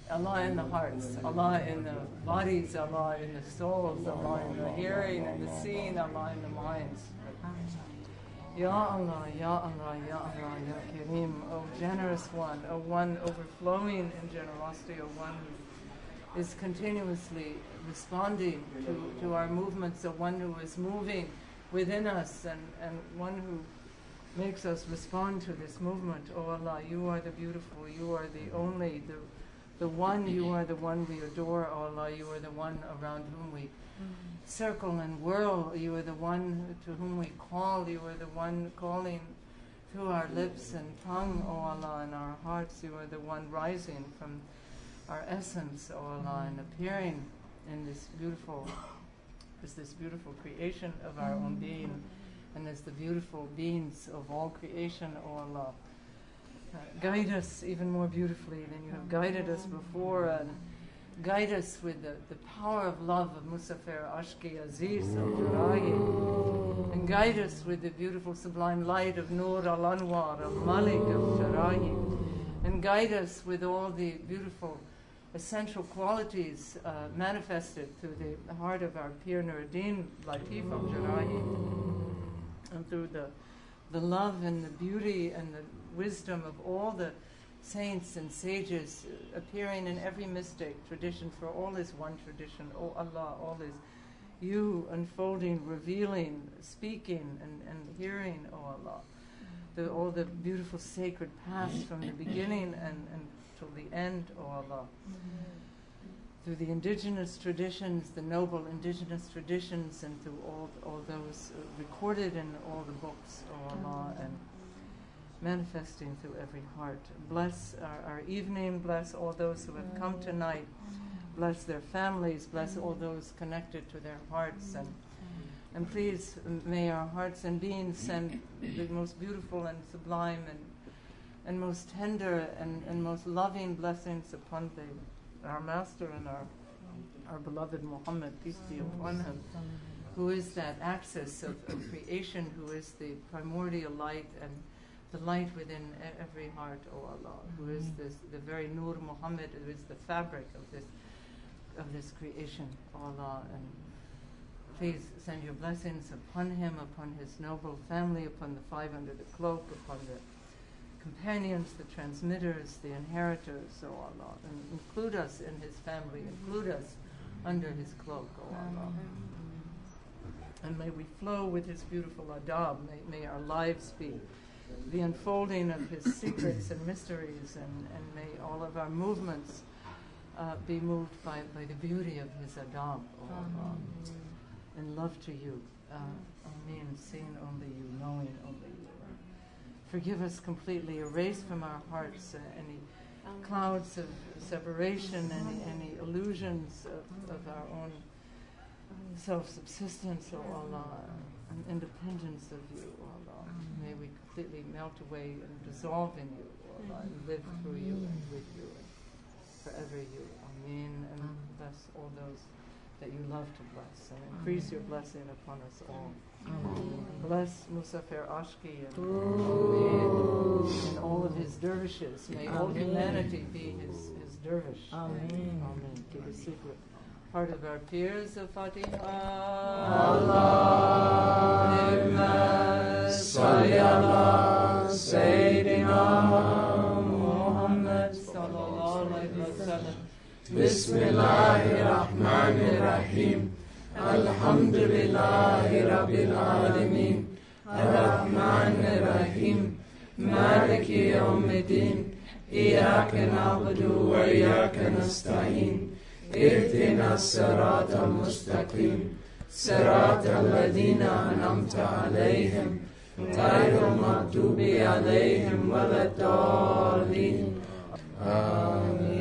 Allah in the hearts, Allah in the bodies, Allah in the souls, Allah in the hearing and the seeing, Allah in the minds. Ya Allah, Ya Allah, Ya Allah, Ya Kareem, O generous one, O one overflowing in generosity, O one who is continuously responding to our movements, O one who is moving within us and one who makes us respond to this movement. O Allah, you are the beautiful, you are the only, the one, you are the one we adore. O Allah, you are the one around whom we circle and whirl. You are the one to whom we call. You are the one calling through our lips and tongue, O Allah, and our hearts. You are the one rising from our essence, O Allah, and appearing in this beautiful creation of our own being, and as the beautiful beings of all creation, O Allah. Guide us even more beautifully than you have guided us before, and guide us with the power of love of Musafir Ashki Aziz al-Jarahi, and guide us with the beautiful sublime light of Nur al-Anwar al-Malik al-Jarahi, and guide us with all the beautiful essential qualities manifested through the heart of our Pir Nuruddin Latif al-Jarahi, and through the love and the beauty and the wisdom of all the saints and sages appearing in every mystic tradition, for all is one tradition. O Allah, all is you unfolding, revealing, speaking and hearing, O Allah. All the beautiful sacred paths from the beginning and till the end, O Allah. Through the indigenous traditions, the noble indigenous traditions, and through all those recorded in all the books, O Allah, and manifesting through every heart. Bless our evening, bless all those who have come tonight, bless their families, bless all those connected to their hearts, and please may our hearts and beings send the most beautiful and sublime and most tender and most loving blessings upon our Master and our beloved Muhammad, peace be upon him, who is that axis of creation, who is the primordial light and the light within every heart, O Allah, who is the very Nur Muhammad, who is the fabric of this creation, O Allah. And please send your blessings upon him, upon his noble family, upon the five under the cloak, upon the companions, the transmitters, the inheritors, O Allah, and include us in his family, include us under his cloak, O Allah. And may we flow with his beautiful adab, may our lives be the unfolding of his secrets and mysteries, and may all of our movements be moved by the beauty of his adab, O Allah, and love to you. Ameen, seeing only you, knowing only you. Forgive us completely, erase from our hearts any clouds of separation, any illusions of our own self-subsistence, O Allah, and independence of you, O Allah. May we completely melt away and dissolve in you, O Allah, and live through you and with you and forever you. Ameen. And bless all those that you love to bless, and increase your blessing upon us all. Bless Musafir Ashki and all of his dervishes. May all humanity be his dervish. Amen. Amen. To the secret heart of our peers of Fatiha. Allahumma salli ala Sayyidina Muhammad sallallahu alayhi wa sallam. Bismillahir Rahmanir Rahim. Alhamdulillahi Rabbil Alameen. Ar-Rahmanir Rahim. Maliki Yawmiddin. Iyaka na'budu wa iyaka nasta'in. اهدنا الصراط المستقيم صراط الذين أنعمت عليهم غير المغضوب عليهم ولا الضالين آمين.